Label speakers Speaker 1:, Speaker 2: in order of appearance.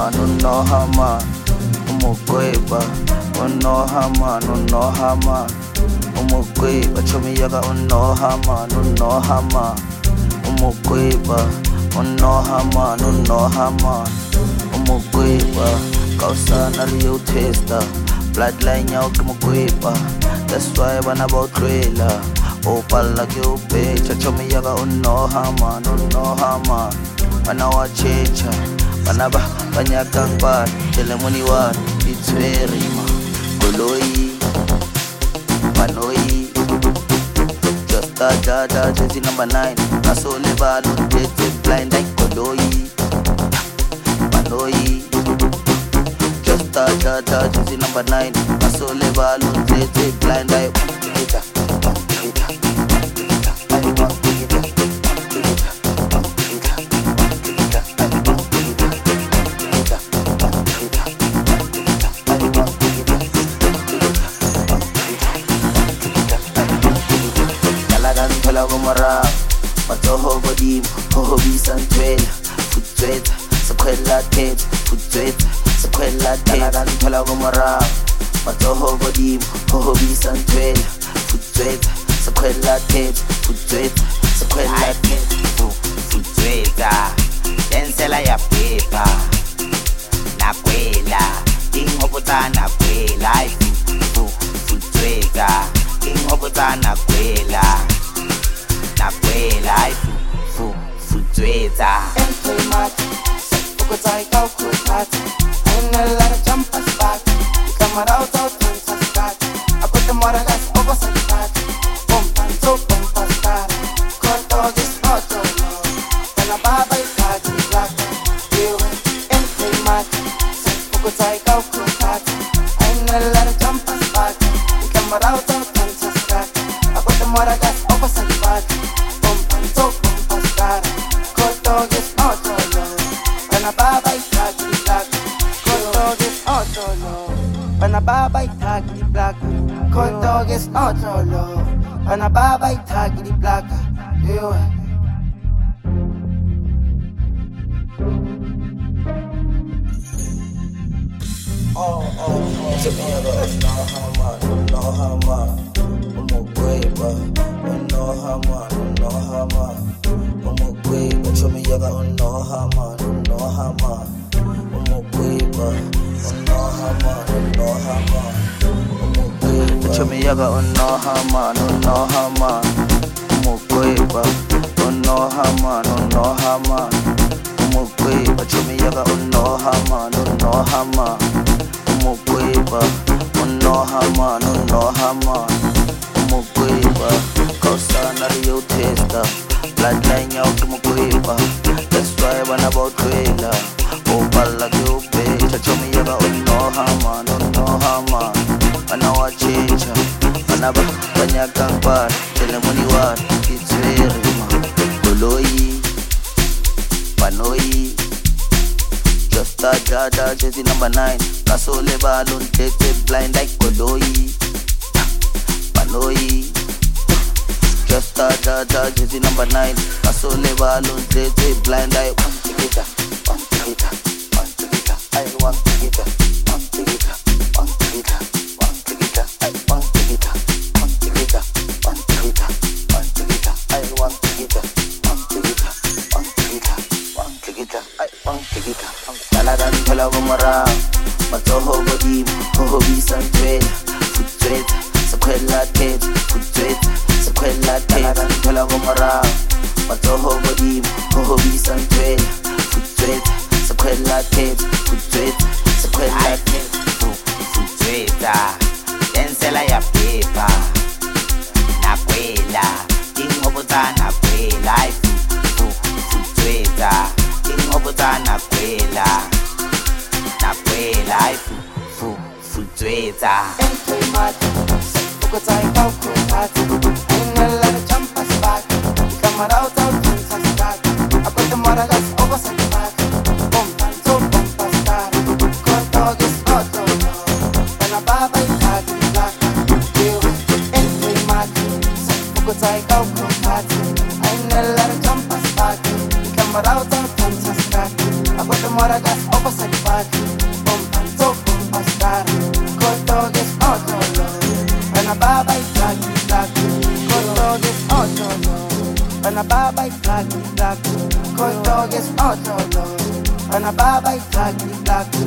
Speaker 1: man, unohaman, umugweba, unohaman, unohaman, umugweba, chomiyaga unohaman, unohaman, umugweba, unohaman, unohaman, umugweba, kausana liyo testa, bloodline yaw kumugweba, that's why bana bawutrela, opala ke upecha, chomiyaga unohaman, unohaman, bana wachecha, bana ba banyakang pan, telemoni wan, it's very ma, koloi, panoi, just a jada, jersey number 9, naso levalo, jersey blind like koloi, panoi, just a jada, jersey number 9, naso levalo, jersey blind like Matoho bodim, hoho bisan twela, futweta, sakwela tet, futweta, sakwela tet, tola gomara. Matoho bodim, hoho bisan twela, futweta, sakwela tet, futweta, sakwela tet,
Speaker 2: futweta, densela ya pepa, nakwela, ingobota nakwela, futweta, ingobota nakwela. Nakwela, futweta.
Speaker 3: Entry mat, ukotai kau kutat. Ain't a lot of jumpers back. Come out and start. I put the moragas over some start. Pump and so pump and start. Cut all this auto. When a baba is hard to black. You entry mat, ukotai kau kutat. Ain't a lot of jumpers back. Come out and start. I put the moragas over some start. Pana baba itagi di black, hot dog is not your love. Pana baba itagi di black,
Speaker 1: chomiyaga unohaman, unohaman, umugweba, unohaman, unohaman, umugweba, chomiyaga unohaman, unohaman, umugweba, unohaman, unohaman, umugweba, chomiyaga unohaman, unohaman, umugweba, unohaman, unohaman, umugweba, chomiyaga unohaman, unohaman, umugweba, unohaman, unohaman, umugweba, kausana liyo testa, bloodline yaw kumugweba, that's why bana bawutrela, opala ke upecha, chomiyaga unohaman, unohaman, bana wachecha, bana ba banyakang pan, telemoni wan, it's very ma, koloi, panoi, just a jada, jersey number 9, naso lebalon, jersey blind like koloi, panoi, just a jada, jersey number 9, naso lebalon, jersey blind like one tikita, one tikita, one tikita, I want tikita, one tikita, one tikita, one tikita, I want tikita, one tikita, one tikita, one tikita, I want tikita, one tikita, one tikita, one tikita, I want tikita. Talagang tola gomara, matoho bodim, hoho bisan twela, futweta, sakwela tet, futweta, sakwela tet. Talagang tola gomara, matoho bodim, hoho bisan twela, futweta, sakwela tet, futweta, sakwela tet,
Speaker 2: Futweta, densela ya pepa, nakwela, ingobota nakwela, futweta, ingobota nakwela, nakwela, futweta.
Speaker 3: entry mat, ukotai kau kutat. Ain't a lot of jumpers back. Come out and start. I put the moragas over some start. Pump and so pump and start. Cut dog is auto. Pana baba itagi di black, entry mat, ukotai kau kutat. Ain't a lot of jumpers back. Come out and start. I put the moragas over some start. Bana baba itlaki tlaki. Koto gets otolo. Bana baba itlaki tlaki.